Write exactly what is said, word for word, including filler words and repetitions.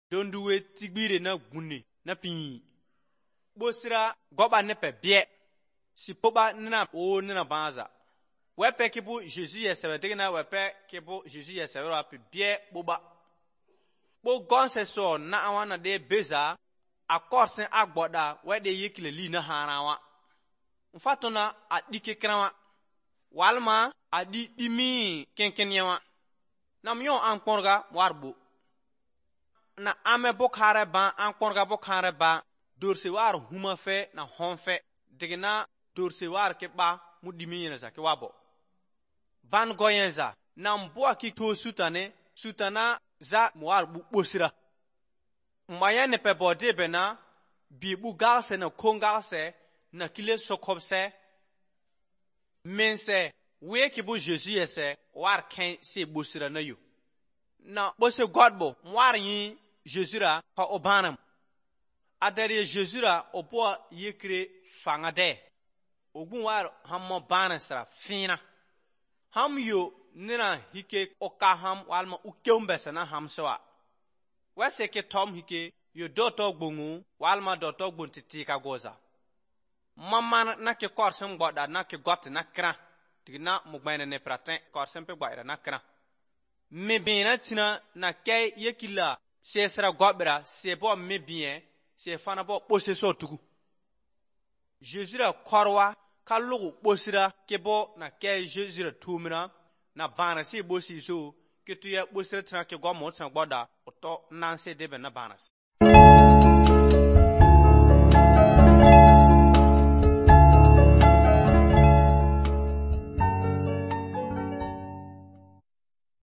donduwe tigbire na gune na pi bosira goba ne pe bie si poba na o na banza wepe kibu Jésus yesebe digna wepe kibu Jésus yesebe wa pe bie boba bo gonse so na awana de beza akorsen agboda we de yekile li na harawa mfatona adike krawa walma adi dimi kenkenyawa namyo ankorga warbo na ame bokhare ba ankorga bokhare ba dorse war huma fe na honfe digna dorse war ke ba mudimi yenza ke wabo ban goyenza na mboa ki to sutane sutana za mwar bu bosira maya ne pe bode bena bi bu galse na kongalse na kile sokopse mense we ki bu Jésus yese war ken se bosira na yo na bose godbo mwar yin Jésus ra pa obanam adere Jésus ra opo yekre fangade ogun war hammo banasra fina ham yo nina hike okaham walma ukeumbesa na hamsoa wese ke tom hike yo doto gbungu walma doto gbuntitika goza mama na ke korsem goda na ke got na kra tigna mugbene ne pratin korsem pe gbaira na kra me bina tina na ke yekila se sera gobra se bo me bien se fana bo poseso tugu Jésus ra korwa kalugu bosira ke bo na ke Jésus ra tumina na bana si bosi so ke tuya bosira tina ke go mo tina gboda oto nanse debe na banas